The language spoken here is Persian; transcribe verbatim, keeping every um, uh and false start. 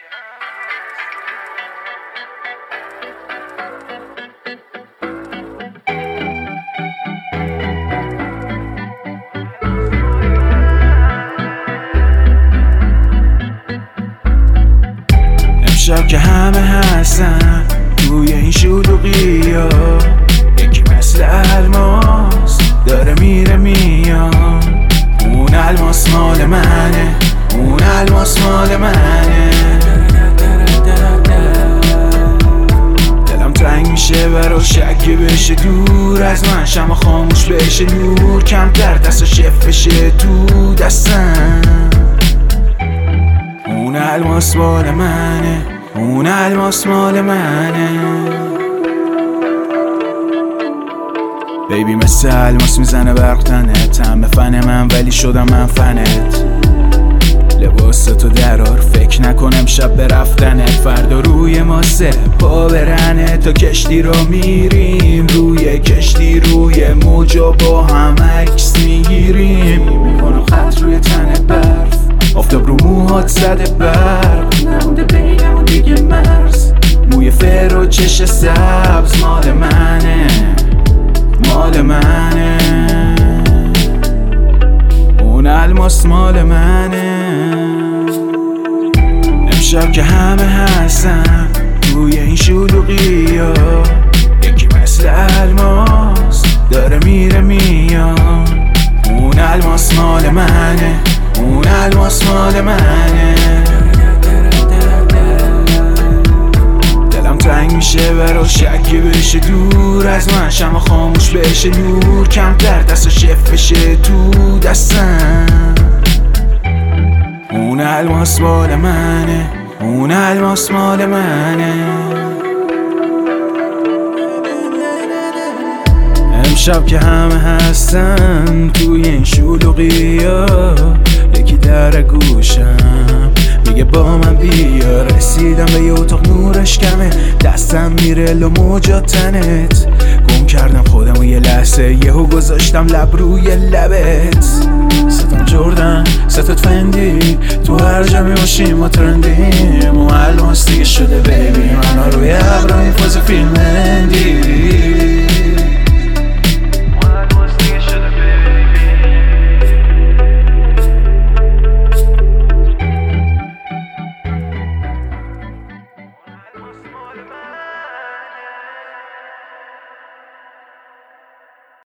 امشب که همه هستن توی این شلوغیا، یکی مثل الماس داره میره میان. اون الماس مال منه، اون الماس مال منه. دلم تنگ میشه براش اگه بشه دور از من، شمع خاموش بشه نور کمتر دست شف بشه تو دستم. اون الماس مال منه، اون الماس مال منه. بیبی مثل الماس میزنه برق تنت، هم به فن من ولی شدم من فنت. لباس تو درار فکر نکنم شب به رفتنت، فردا روی ماسه پا برنه تا کشتی رو میریم، روی کشتی روی موجا با هم عکس میگیریم. میکنم خط روی تنت برف، آفتاب رو موهات زده برق، نمونده بینم و دیگه مرز. موی فر و چش سبز مال منه، مال منه. اون الماس مال منه. امشب که همه هستن توی این شلوغیا، یکی مثل الماس داره میره میان. اون الماس مال منه، اون الماس مال منه. دلم تنگ میشه براش اگه بشه دور از من، شمع خاموش بشه نور کمتر دست شف بشه تو دستم. اون الماس مال منه، اون الماس مال منه. امشب که همه هستن توی این شلوغیا، یکی در گوشم میگه با من بیا. رسیدم به یه اتاق نورش کمه، دستم میره لو موجات تنت. گم کردم خودم و یه لحظه یهو گذاشتم لب روی لبت. ستم جردن ستت فندی، تو هر جمعی باشیم ما ترندیم. و الماس دیگه شده بیبی، منو روی ابرا این فاز فیلم هندی.